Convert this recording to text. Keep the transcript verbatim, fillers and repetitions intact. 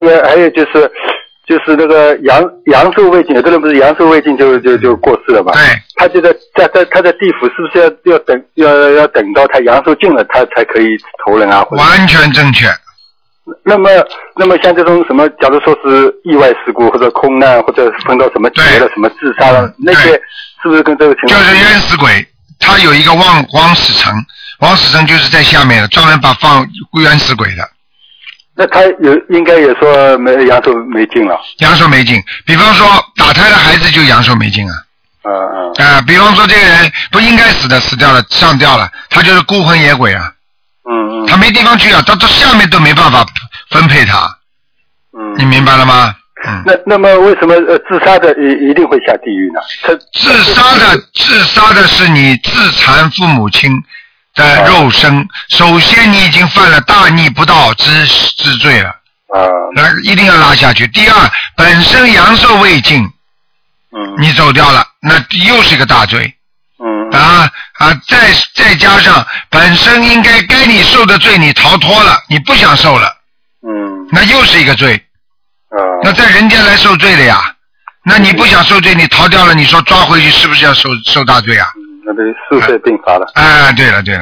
也还有就是就是那个阳阳寿未尽，有的人不是阳寿未尽就就就过世了嘛？ 对。 他就在在在他在地府，是不是要要等要要等到他阳寿尽了，他才可以投人啊？ 完全正确。 那么，那么像这种什么，假如说是意外事故或者空难，或者碰到什么劫了、什么自杀了，那些是不是跟这个情况？ 就是冤死鬼，他有一个枉枉死城，枉死城就是在下面的，专门把放冤死鬼的。 那他有应该也说没阳寿没尽了。 阳寿没尽，比方说打胎的孩子就阳寿没尽啊。 嗯嗯。 啊、呃，比方说这个人不应该死的，死掉了，上吊了，他就是孤魂野鬼啊。 嗯嗯。 他没地方去啊，到到下面都没办法分配他。 嗯。 你明白了吗？嗯。 那那么为什么呃自杀的一一定会下地狱呢？ 自杀的自杀的是你自残父母亲的肉身，啊、首先你已经犯了大逆不道之之罪了。啊。那一定要拉下去。第二，本身阳寿未尽。嗯。你走掉了，那又是一个大罪。嗯。啊啊！再再加上本身应该该你受的罪你逃脱了，你不想受了。嗯。那又是一个罪。啊。那在人间来受罪了呀。那你不想受罪，你逃掉了，你说抓回去是不是要受受大罪啊？ 嗯，那得数岁并罚了。 哎，对了对了。